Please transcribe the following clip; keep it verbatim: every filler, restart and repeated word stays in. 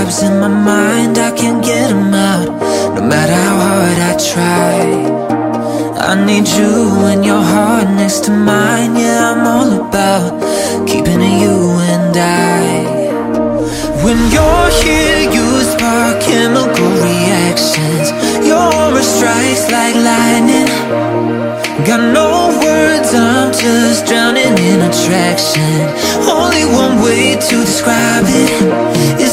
vibes in my mind, I can't get them out, no matter how hard I try. I need you and your heart next to mine. Yeah, I'm all about keeping it you and I. When you're here, you spark chemical reactions. Your aura strikes like lightning. Got no words, I'm just drowning in attraction. Only one way to describe it is